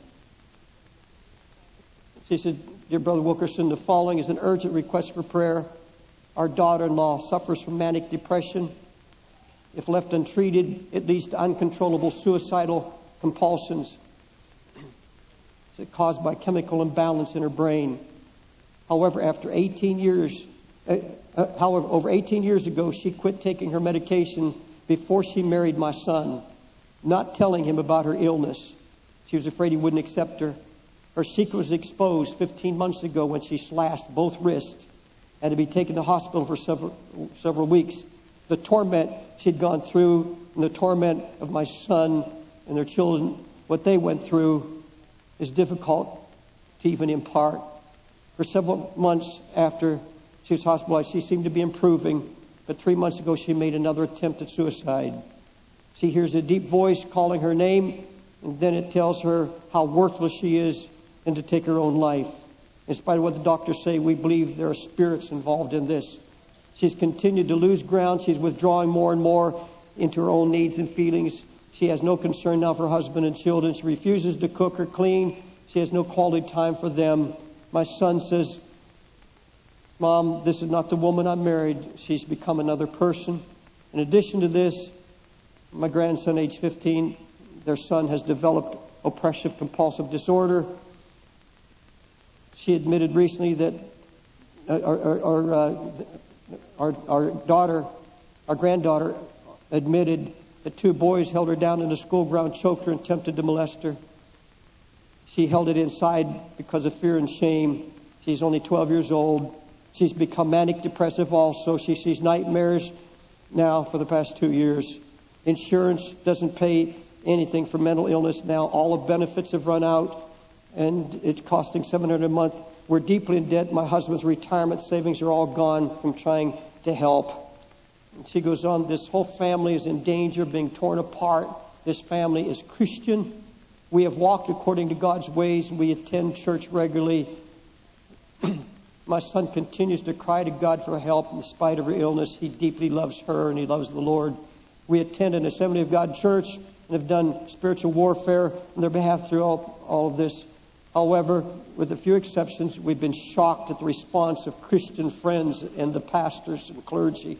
She said, Dear Brother Wilkerson, the following is an urgent request for prayer. Our daughter-in-law suffers from manic depression. If left untreated, it leads to uncontrollable suicidal compulsions. It's caused by chemical imbalance in her brain. However, after eighteen years, uh, uh, however, over eighteen years ago, she quit taking her medication before she married my son, not telling him about her illness. She was afraid he wouldn't accept her. Her secret was exposed fifteen months ago when she slashed both wrists and had to be taken to hospital for several, several weeks. The torment she'd gone through and the torment of my son and their children, what they went through, is difficult to even impart. For several months after she was hospitalized, she seemed to be improving, but three months ago she made another attempt at suicide. She hears a deep voice calling her name, and then it tells her how worthless she is and to take her own life. In spite of what the doctors say, we believe there are spirits involved in this. She's continued to lose ground. She's withdrawing more and more into her own needs and feelings. She has no concern now for her husband and children. She refuses to cook or clean. She has no quality time for them. My son says, Mom, this is not the woman I married. She's become another person. In addition to this, my grandson, age fifteen, their son has developed oppressive compulsive disorder. She admitted recently that our, our, our, uh, our, our daughter, our granddaughter, admitted that two boys held her down in the school ground, choked her, and attempted to molest her. She held it inside because of fear and shame. She's only twelve years old. She's become manic depressive also. She sees nightmares now for the past two years. Insurance doesn't pay anything for mental illness now. All the benefits have run out, and it's costing seven hundred dollars a month. We're deeply in debt. My husband's retirement savings are all gone from trying to help. And she goes on, this whole family is in danger of being torn apart. This family is Christian. We have walked according to God's ways, and we attend church regularly. My son continues to cry to God for help in spite of her illness. He deeply loves her, and he loves the Lord. We attend an Assembly of God church and have done spiritual warfare on their behalf through all, all of this. However, with a few exceptions, we've been shocked at the response of Christian friends and the pastors and clergy.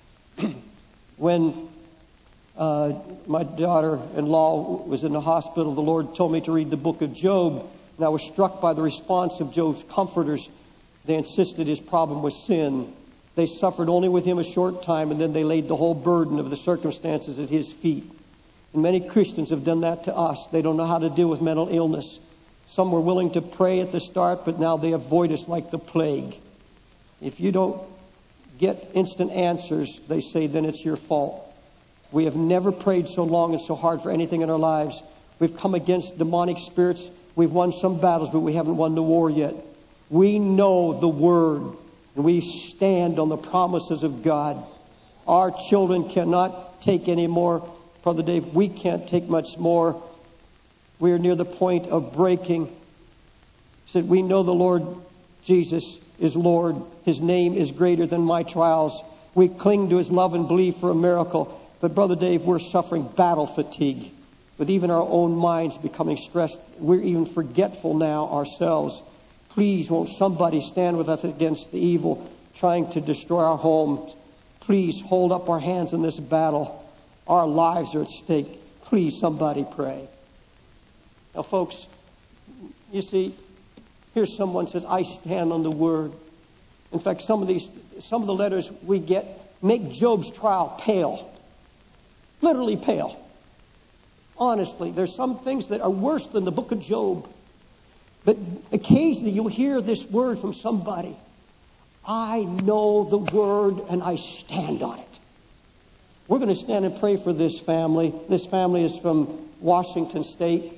When uh, my daughter-in-law was in the hospital, the Lord told me to read the book of Job, and I was struck by the response of Job's comforters. They insisted his problem was sin. They suffered only with him a short time, and then they laid the whole burden of the circumstances at his feet. And many Christians have done that to us. They don't know how to deal with mental illness. Some were willing to pray at the start, but now they avoid us like the plague. If you don't get instant answers, they say, then it's your fault. We have never prayed so long and so hard for anything in our lives. We've come against demonic spirits. We've won some battles, but we haven't won the war yet. We know the Word, and we stand on the promises of God. Our children cannot take any more. Brother Dave, we can't take much more. We are near the point of breaking. He said, we know the Lord Jesus is Lord. His name is greater than my trials. We cling to His love and believe for a miracle. But Brother Dave, we're suffering battle fatigue, with even our own minds becoming stressed. We're even forgetful now ourselves. Please, won't somebody stand with us against the evil trying to destroy our homes? Please hold up our hands in this battle. Our lives are at stake. Please, somebody pray. Now, folks, you see, here's someone says, I stand on the Word. In fact, some of these, some of the letters we get make Job's trial pale. Literally pale. Honestly, there's some things that are worse than the book of Job. But occasionally you'll hear this word from somebody. I know the Word and I stand on it. We're going to stand and pray for this family. This family is from Washington State.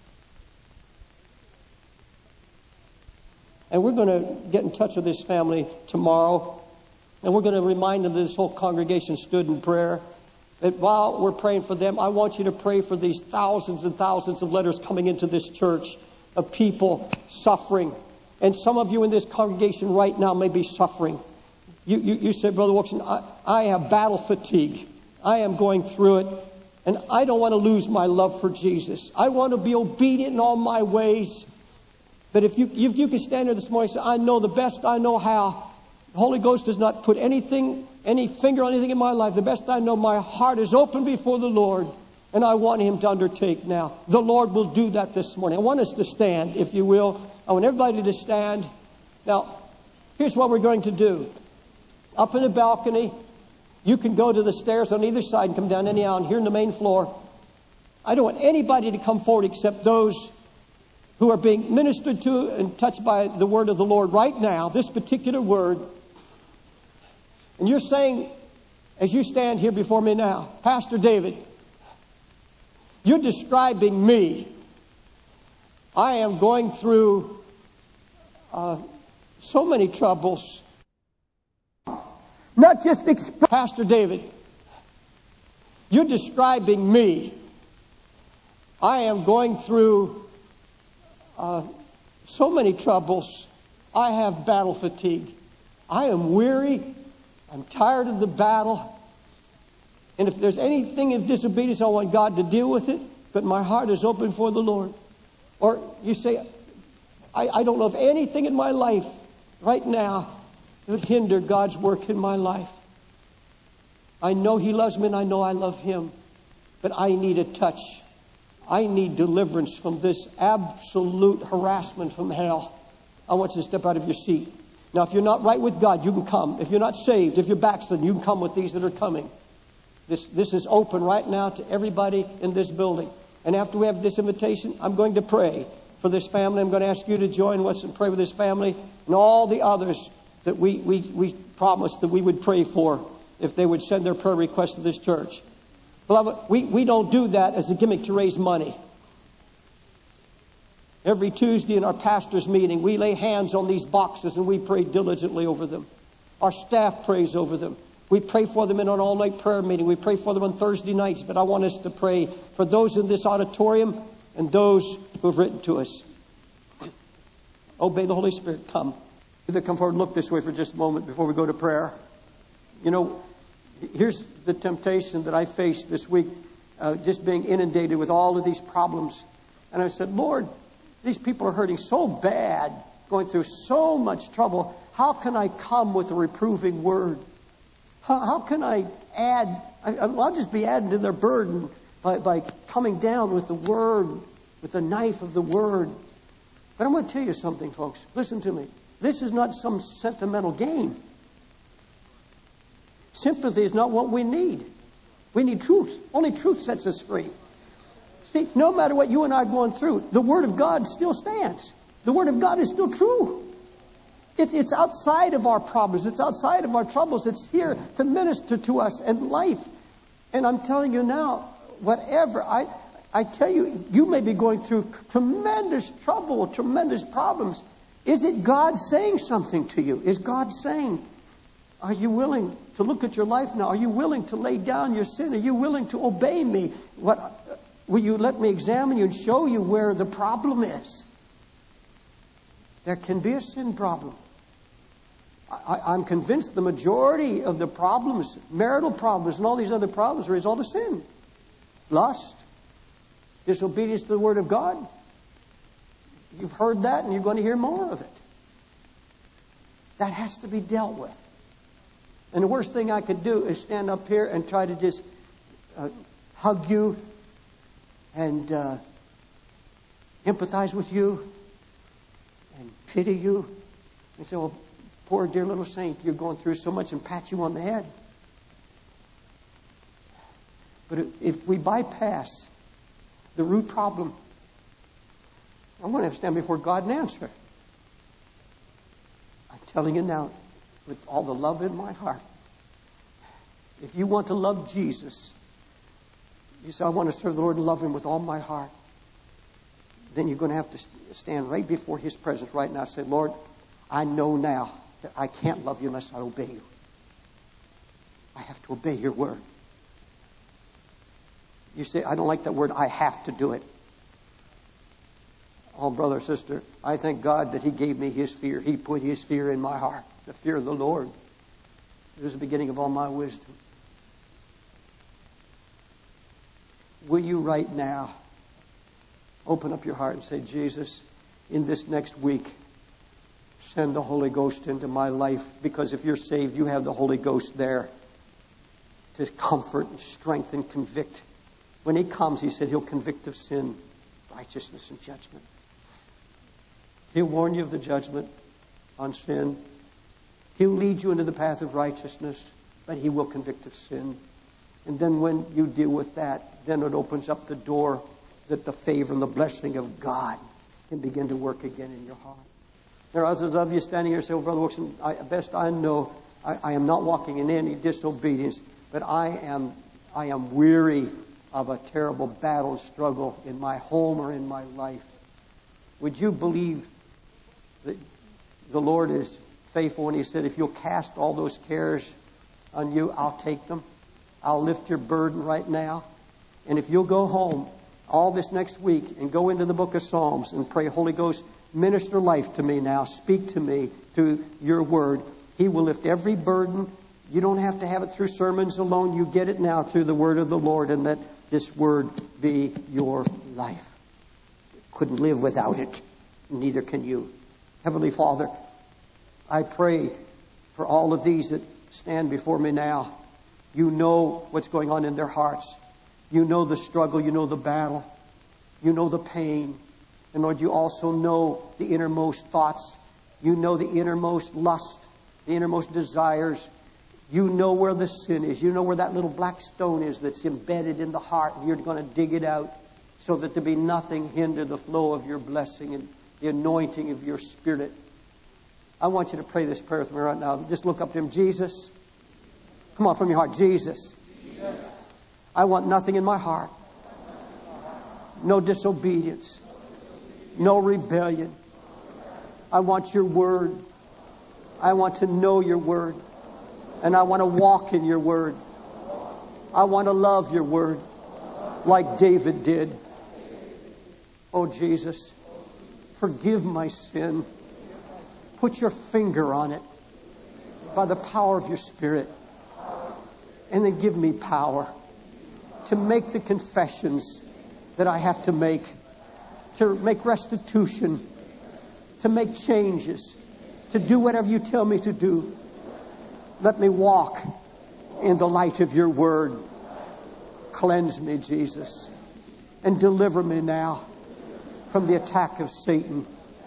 And we're going to get in touch with this family tomorrow. And we're going to remind them that this whole congregation stood in prayer. That while we're praying for them, I want you to pray for these thousands and thousands of letters coming into this church of people suffering. And some of you in this congregation right now may be suffering. You, you, you say, Brother Wilson, I, I have battle fatigue. I am going through it. And I don't want to lose my love for Jesus. I want to be obedient in all my ways. But if you, if you can stand here this morning and say, I know the best I know how. The Holy Ghost does not put anything, any finger on anything in my life. The best I know, my heart is open before the Lord. And I want Him to undertake now. The Lord will do that this morning. I want us to stand, if you will. I want everybody to stand. Now, here's what we're going to do. Up in the balcony, you can go to the stairs on either side and come down any aisle. And here in the main floor, I don't want anybody to come forward except those who are being ministered to and touched by the word of the Lord right now, this particular word. And you're saying, as you stand here before me now, Pastor David, you're describing me. I am going through uh, so many troubles. Not just exp- Pastor David, you're describing me. I am going through uh, so many troubles. I have battle fatigue. I am weary. I'm tired of the battle. And if there's anything in disobedience, I want God to deal with it. But my heart is open for the Lord. Or you say, I, I don't know of anything in my life right now that would hinder God's work in my life. I know He loves me and I know I love Him. But I need a touch. I need deliverance from this absolute harassment from hell. I want you to step out of your seat. Now, if you're not right with God, you can come. If you're not saved, if you're backslidden, you can come with these that are coming. This, this is open right now to everybody in this building. And after we have this invitation, I'm going to pray for this family. I'm going to ask you to join us and pray with this family and all the others that we, we, we promised that we would pray for if they would send their prayer requests to this church. Beloved, we, we don't do that as a gimmick to raise money. Every Tuesday in our pastor's meeting, we lay hands on these boxes and we pray diligently over them. Our staff prays over them. We pray for them in an all-night prayer meeting. We pray for them on Thursday nights. But I want us to pray for those in this auditorium and those who have written to us. Obey the Holy Spirit. Come. Either come forward and look this way for just a moment before we go to prayer. You know, here's the temptation that I faced this week, uh, just being inundated with all of these problems. And I said, Lord, These people are hurting so bad, going through so much trouble. How can I come with a reproving word? How, how can I add? I, I'll just be adding to their burden by, by coming down with the word, with the knife of the word. But I'm going to tell you something, folks. Listen to me. This is not some sentimental game. Sympathy is not what we need. We need truth. Only truth sets us free. See, no matter what you and I are going through, the Word of God still stands. The Word of God is still true. It, it's outside of our problems. It's outside of our troubles. It's here to minister to us and life. And I'm telling you now, whatever, I, I tell you, you may be going through tremendous trouble, tremendous problems. Is it God saying something to you? Is God saying, are you willing to look at your life now? Are you willing to lay down your sin? Are you willing to obey me? What, will you let me examine you and show you where the problem is? There can be a sin problem. I, I'm convinced the majority of the problems, marital problems and all these other problems, are a result of sin. Lust, disobedience to the Word of God. You've heard that and you're going to hear more of it. That has to be dealt with. And the worst thing I could do is stand up here and try to just uh, hug you and uh, empathize with you and pity you and say, well, poor dear little saint, you're going through so much, and pat you on the head. But if we bypass the root problem, I'm going to have to stand before God and answer. I'm telling you now, with all the love in my heart, if you want to love Jesus, you say, I want to serve the Lord and love Him with all my heart, then you're going to have to stand right before His presence right now and say, Lord, I know now that I can't love you unless I obey you. I have to obey your word. You say, I don't like that word, I have to do it. Oh, brother or sister, I thank God that He gave me His fear. He put His fear in my heart. The fear of the Lord. It is the beginning of all my wisdom. Will you right now open up your heart and say, Jesus, in this next week, send the Holy Ghost into my life, because if you're saved, you have the Holy Ghost there to comfort and strengthen, convict. When He comes, He said He'll convict of sin, righteousness, and judgment. He'll warn you of the judgment on sin. He'll lead you into the path of righteousness, but He will convict of sin. And then when you deal with that, then it opens up the door that the favor and the blessing of God can begin to work again in your heart. There are others of you standing here and say, well, Brother Wilson, I, best I know, I, I am not walking in any disobedience, but I am, I am weary of a terrible battle and struggle in my home or in my life. Would you believe that the Lord is faithful when He said, if you'll cast all those cares on you, I'll take them. I'll lift your burden right now. And if you'll go home all this next week and go into the book of Psalms and pray, Holy Ghost, minister life to me now. Speak to me through your word. He will lift every burden. You don't have to have it through sermons alone. You get it now through the word of the Lord, and let this word be your life. Couldn't live without it. Neither can you. Heavenly Father, I pray for all of these that stand before me now. You know what's going on in their hearts. You know the struggle. You know the battle. You know the pain. And Lord, you also know the innermost thoughts. You know the innermost lust, the innermost desires. You know where the sin is. You know where that little black stone is that's embedded in the heart. And you're going to dig it out so that there be nothing hinder the flow of your blessing and the anointing of your Spirit. I want you to pray this prayer with me right now. Just look up to Him. Jesus. Come on, from your heart. Jesus. Jesus. I want nothing in my heart. No disobedience. No rebellion. I want your word. I want to know your word. And I want to walk in your word. I want to love your word like David did. Oh, Jesus, forgive my sin. Put your finger on it by the power of your Spirit. And then give me power to make the confessions that I have to make, to make restitution, to make changes, to do whatever you tell me to do. Let me walk in the light of your word. Cleanse me, Jesus, and deliver me now from the attack of Satan.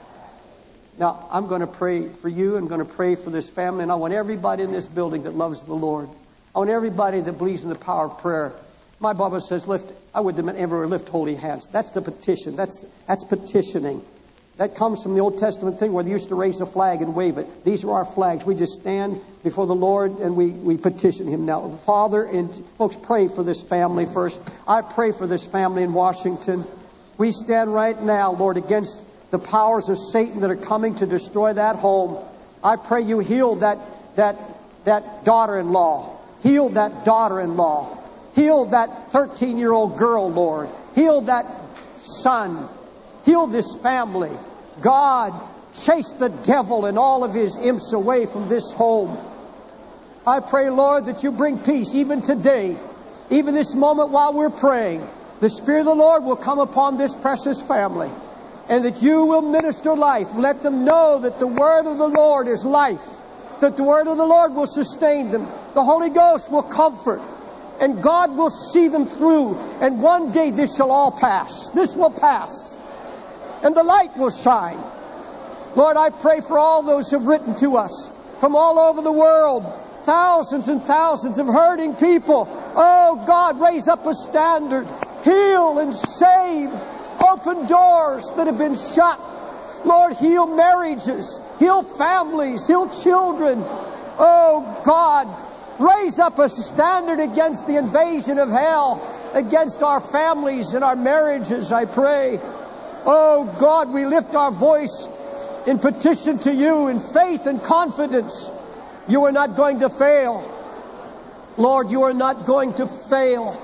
Now, I'm going to pray for you. I'm going to pray for this family. And I want everybody in this building that loves the Lord. I want everybody that believes in the power of prayer. My Bible says, lift, I would demand everywhere, lift holy hands. That's the petition. That's, that's petitioning. That comes from the Old Testament thing where they used to raise a flag and wave it. These are our flags. We just stand before the Lord and we, we petition Him now. Father, and folks, pray for this family first. I pray for this family in Washington. We stand right now, Lord, against the powers of Satan that are coming to destroy that home. I pray you heal that, that, that daughter-in-law. Heal that daughter-in-law. Heal that thirteen-year-old girl, Lord. Heal that son. Heal this family. God, chase the devil and all of his imps away from this home. I pray, Lord, that you bring peace even today, even this moment while we're praying. The Spirit of the Lord will come upon this precious family, and that you will minister life. Let them know that the word of the Lord is life, that the word of the Lord will sustain them. The Holy Ghost will comfort, and God will see them through. And one day this shall all pass. This will pass, and the light will shine. Lord, I pray for all those who have written to us from all over the world. Thousands and thousands of hurting people. Oh, God, raise up a standard. Heal and save. Open doors that have been shut. Lord, heal marriages. Heal families. Heal children. Oh, God, raise up a standard against the invasion of hell, against our families and our marriages, I pray. Oh, God, we lift our voice in petition to you in faith and confidence. You are not going to fail. Lord, you are not going to fail.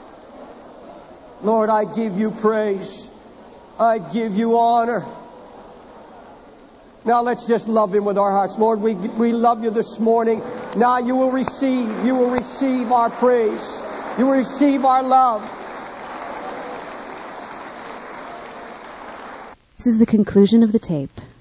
Lord, I give you praise. I give you honor. Now let's just love Him with our hearts. Lord, we, we love you this morning. Now you will receive, you will receive our praise. You will receive our love. This is the conclusion of the tape.